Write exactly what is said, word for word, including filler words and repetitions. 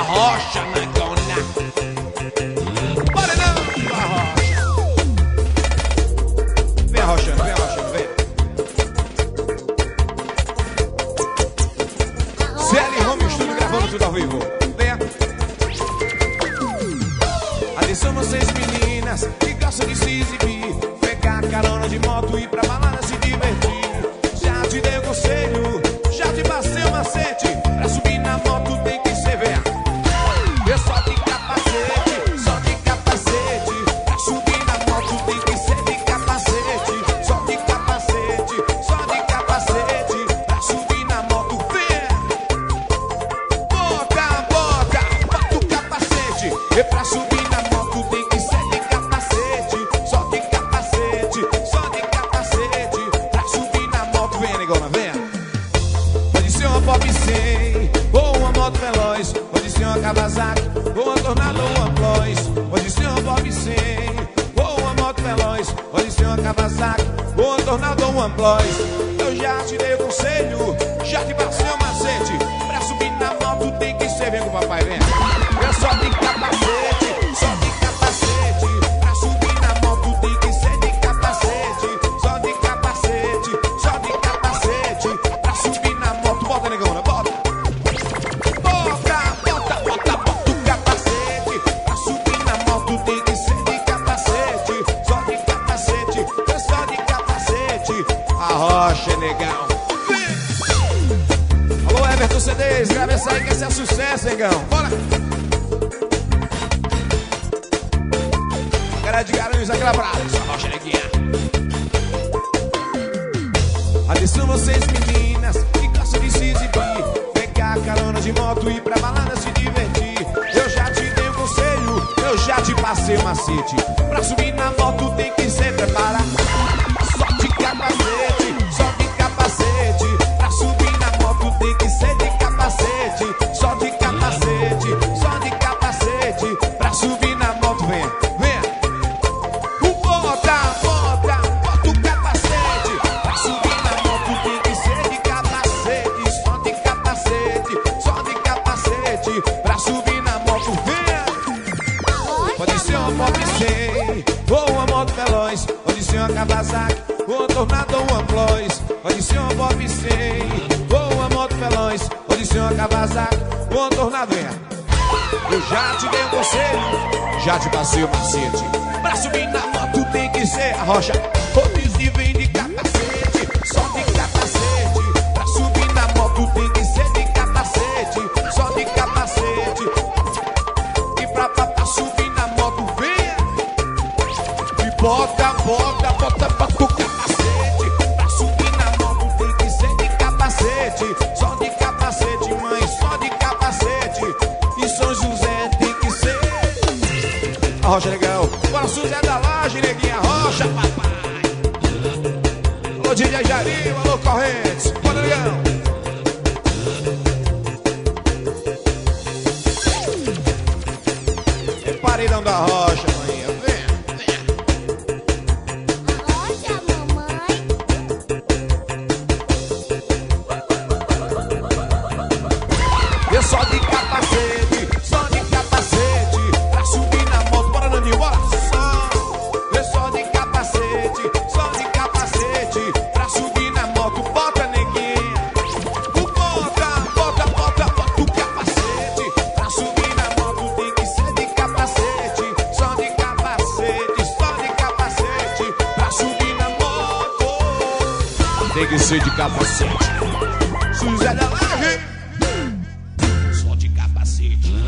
Arrocha, negona. Bora não, arrocha. Vem arrochando, vem arrochando, vem. C L Home Studio gravando tudo ao vivo. Venha. Atenção vocês meninas que gostam de se exibir, pegar carona de moto e ir pra balada se divertir. Já te dei o conselho, já te passei o macete. Pra subir na moto tem que ser velha. Eu só de capacete, só de capacete. Pra subir na moto tem que ser de capacete. Só de capacete, só de capacete. Pra subir na moto, vem. Bota, bota, bota o capacete. E pra subir na moto tem que ser de capacete. Só de capacete, só de capacete. Pra subir na moto, vem, negona, vem. Pode ser uma Pop cem ou uma moto veloz. Pode ser uma Kawasaki ou uma Tornado ou uma Amplois. Pode ser uma Pop cem ou uma moto veloz. Pode ser uma Kawasaki ou uma Tornado ou uma Amplois. Eu já te dei o conselho, já te passei o macete. Pra subir na moto tem que ser, vem com o papai, vem. É só de capacete, só de capacete. Pra subir na moto tem que ser de capacete. Só de capacete, só de capacete. Pra subir na moto, bota, negona, bota. Bota, bota, bota, bota o capacete. Pra subir na moto tem que ser de capacete. Só de capacete, é só de capacete. Arrocha, negão. Vem. Alô, Everton C Ds, grava essa aí que esse é sucesso, negão. Bora. Cara de Garanhuns, aquela brava. Arrocha, neguinha. Atenção vocês meninas que gostam de se exibir, pegar carona de moto e ir pra balada se divertir. Eu já te dei o conselho, eu já te passei o macete. Pra subir na moto tem que ser preparar. Só de capacete, só de capacete. Pra subir na moto tem que ser de capacete. Só de capacete, só de capacete. Pra subir na moto, venha, venha. Bota, bota, bota o capacete. Pra subir na moto tem que ser de capacete. Só de capacete, só de capacete. Pra subir na moto, venha. Pode ser uma Pop cem ou uma moto veloz. Pode ser uma Kawasaki ou uma Tornado ou uma Amplois. Pode ser uma Pop cem ou uma moto veloz. Pode ser uma Kawasaki ou uma Tornado, venha. Eu já te dei um conselho, já te passei o macete. Pra subir na moto tem que ser arrocha. Todos e vem de capacete, só de capacete. Pra subir na moto tem que ser de capacete, só de capacete. E pra, pra, pra subir na moto, venha. E bota, bota, bota, bota o capacete. Pra subir na moto tem que ser de capacete, só de capacete, mãe, só de capacete. E São José tem que ser arrocha, legal. Bora, José da Laje, neguinha, arrocha, papai. Alô, D J Jarinho, alô, Correntes. Bora, legal. É paredão da rocha, maninha, vem, vem. Arrocha, mamãe. Eu só de capacete, só de capacete. Pra subir na moto, bora, Naninho, bora. Eu só de capacete, só de capacete. Pra subir na moto, bota, neguinha. Bota, bota, bota, bota o capacete. Pra subir na moto tem que ser de capacete. Só de capacete, só de capacete. Pra subir na moto tem que ser de capacete. José da Laje. Só de capacete.